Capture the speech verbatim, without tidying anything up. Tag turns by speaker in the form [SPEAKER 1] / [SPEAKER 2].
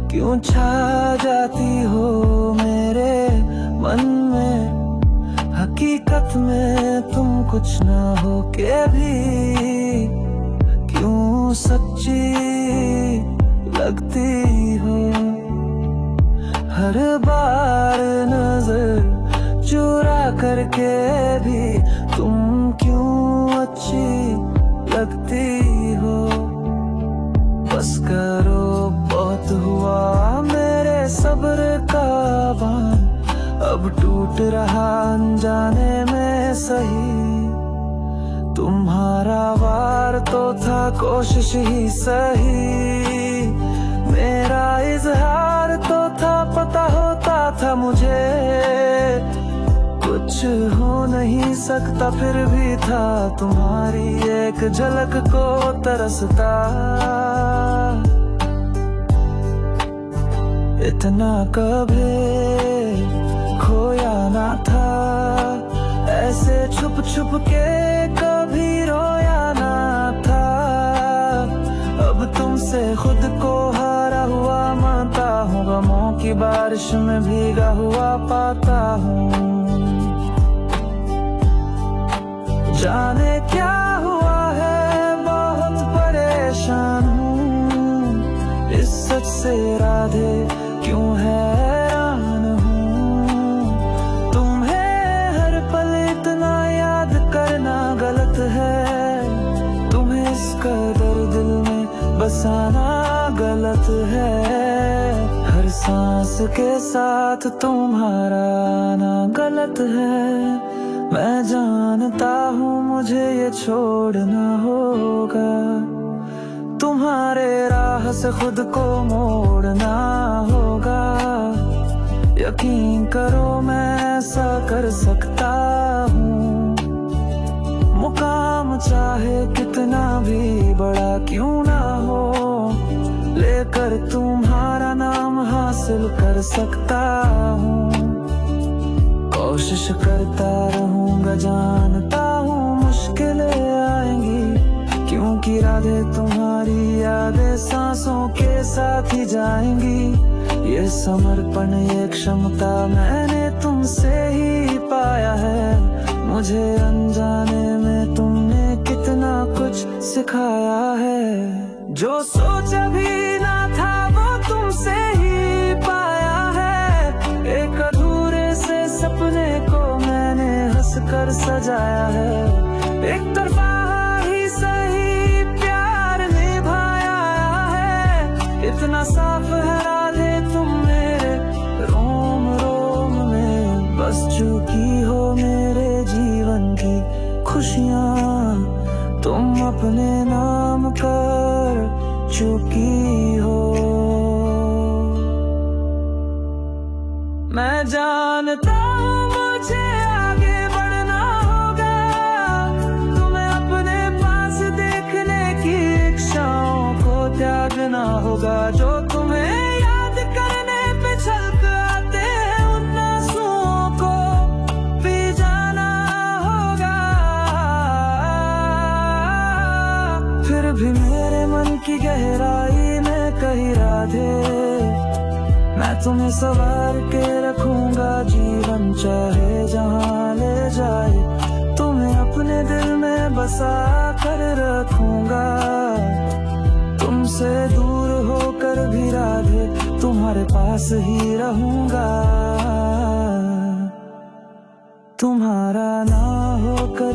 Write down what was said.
[SPEAKER 1] क्यों छा जाती हो मेरे मन में। हकीकत में तुम कुछ ना हो के भी क्यों सच्ची लगती हो। हर बार नजर चुरा करके भी तुम क्यों अच्छी लगती हो। बस करो बहुत हुआ मेरे सब्र का बांध, अब टूट रहा अनजाने में सही। तुम्हारा वार तो था कोशिश ही सही, मेरा इजहार तो था पता होता था मुझे। कुछ हो नहीं सकता फिर भी था तुम्हारी एक झलक को तरसता। इतना कभी खोया ना था, ऐसे छुप छुप के कभी रोया ना था। अब तुमसे खुद को हारा हुआ मानता हूँ, गमों की बारिश में भीगा हुआ पाता हूँ। जाने क्या हुआ है बहुत परेशान हूँ, इस सच से राधे क्यों हैरान हूँ। तुम्हें हर पल इतना याद करना गलत है, तुम्हें इस कदर दिल में बसाना गलत है। हर सांस के साथ तुम्हारा आना गलत है। मैं जानता हूँ मुझे ये छोड़ना होगा, तुम्हारे राह से खुद को मोड़ना होगा। यकीन करो मैं ऐसा कर सकता हूँ, मुकाम चाहे कितना भी बड़ा क्यों ना हो, लेकर तुम्हारा नाम हासिल कर सकता हूँ। कोशिश करता रहूंगा, जानता हूँ मुश्किलें आएंगी, क्योंकि राधे तुम्हारी यादें सांसों के साथ ही जाएंगी। ये समर्पण ये क्षमता मैंने तुमसे ही पाया है, मुझे अनजाने में तुमने कितना कुछ सिखाया है। जो सोचा भी ना था वो तुमसे ही पाया है, एक अधूरे से सपने को मैंने हंस कर सजाया है। एक तरफा ही सही प्यार निभाया है, इतना साफ है राधे तुम मेरे रोम रोम में बस चुकी हो। मेरे जीवन की खुशियाँ तुम अपने नाम कर चुकी हो। मैं जानता हूँ मुझे आगे बढ़ना होगा, तुम्हें अपने पास देखने की इच्छाओं को त्यागना होगा। जो तुम्हें याद करने पे छलक आते हैं उन आंसुओं को पी जाना होगा। फिर भी मेरे मन की गहराई में कहीं राधे, मैं तुम्हें सवार के रखूंगा जीवन चाहे जहाँ ले जाए। तुम्हें अपने दिल में बसा कर रखूंगा, तुमसे दूर होकर भी राधे तुम्हारे पास ही रहूंगा। तुम्हारा ना होकर